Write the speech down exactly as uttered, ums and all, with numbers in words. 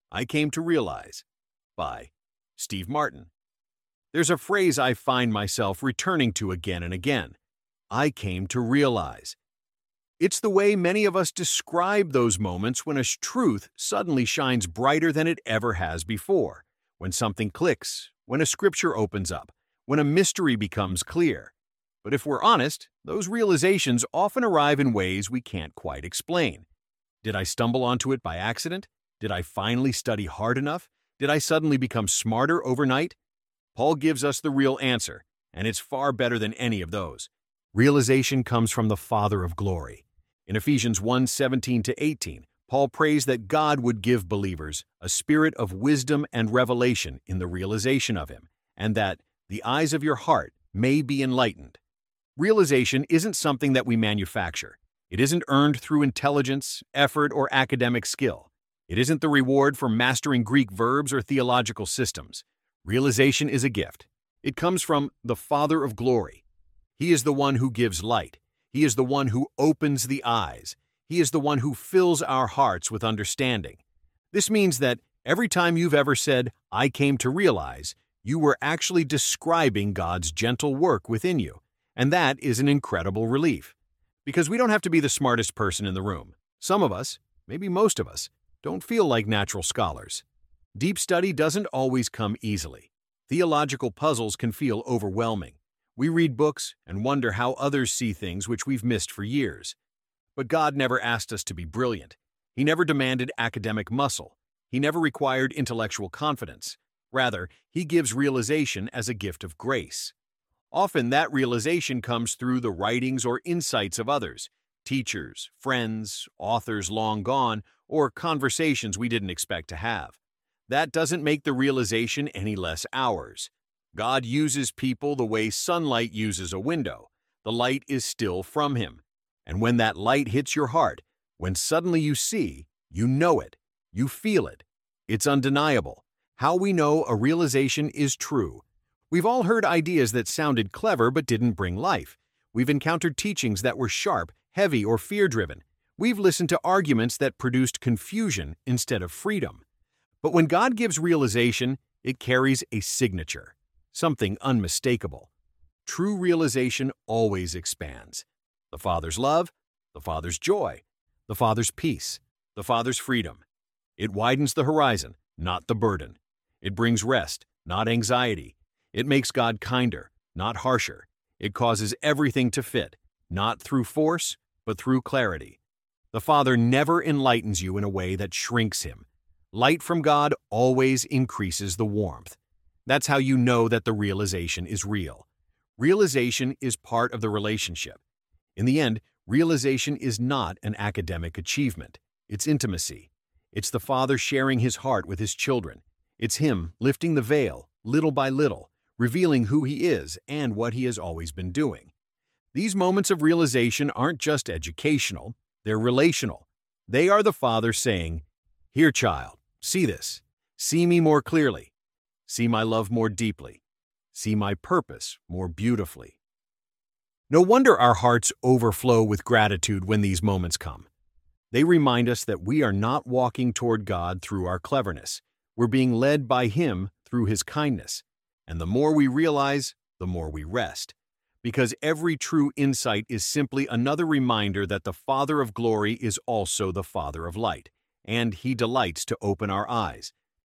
I Came to Realize by Steve Martin. There's a phrase I find myself returning to again and again. I came to realize. It's the way many of us describe those moments when a truth suddenly shines brighter than it ever has before, when something clicks, when a scripture opens up, when a mystery becomes clear. But if we're honest, those realizations often arrive in ways we can't quite explain. Did I stumble onto it by accident? Did I finally study hard enough? Did I suddenly become smarter overnight? Paul gives us the real answer, and it's far better than any of those. Realization comes from the Father of glory. In Ephesians one seventeen to eighteen, Paul prays that God would give believers a spirit of wisdom and revelation in the realization of Him, and that the eyes of your heart may be enlightened. Realization isn't something that we manufacture. It isn't earned through intelligence, effort, or academic skill. It isn't the reward for mastering Greek verbs or theological systems. Realization is a gift. It comes from the Father of glory. He is the one who gives light. He is the one who opens the eyes. He is the one who fills our hearts with understanding. This means that every time you've ever said, I came to realize, you were actually describing God's gentle work within you. And that is an incredible relief. Because we don't have to be the smartest person in the room. Some of us, maybe most of us, don't feel like natural scholars. Deep study doesn't always come easily. Theological puzzles can feel overwhelming. We read books and wonder how others see things which we've missed for years. But God never asked us to be brilliant. He never demanded academic muscle. He never required intellectual confidence. Rather, He gives realization as a gift of grace. Often that realization comes through the writings or insights of others, teachers, friends, authors long gone, or conversations we didn't expect to have. That doesn't make the realization any less ours. God uses people the way sunlight uses a window. The light is still from Him. And when that light hits your heart, when suddenly you see, you know it, you feel it. It's undeniable. How we know a realization is true. We've all heard ideas that sounded clever but didn't bring life. We've encountered teachings that were sharp, heavy, or fear-driven. We've listened to arguments that produced confusion instead of freedom. But when God gives realization, it carries a signature, something unmistakable. True realization always expands. The Father's love, the Father's joy, the Father's peace, the Father's freedom. It widens the horizon, not the burden. It brings rest, not anxiety. It makes God kinder, not harsher. It causes everything to fit, not through force, but through clarity. The Father never enlightens you in a way that shrinks Him. Light from God always increases the warmth. That's how you know that the realization is real. Realization is part of the relationship. In the end, realization is not an academic achievement. It's intimacy. It's the Father sharing His heart with His children. It's Him lifting the veil, little by little, revealing who He is and what He has always been doing. These moments of realization aren't just educational, they're relational. They are the Father saying, "Here, child, see this. See me more clearly. See my love more deeply. See my purpose more beautifully." No wonder our hearts overflow with gratitude when these moments come. They remind us that we are not walking toward God through our cleverness. We're being led by Him through His kindness. And the more we realize, the more we rest. Because every true insight is simply another reminder that the Father of glory is also the Father of light, and He delights to open our eyes,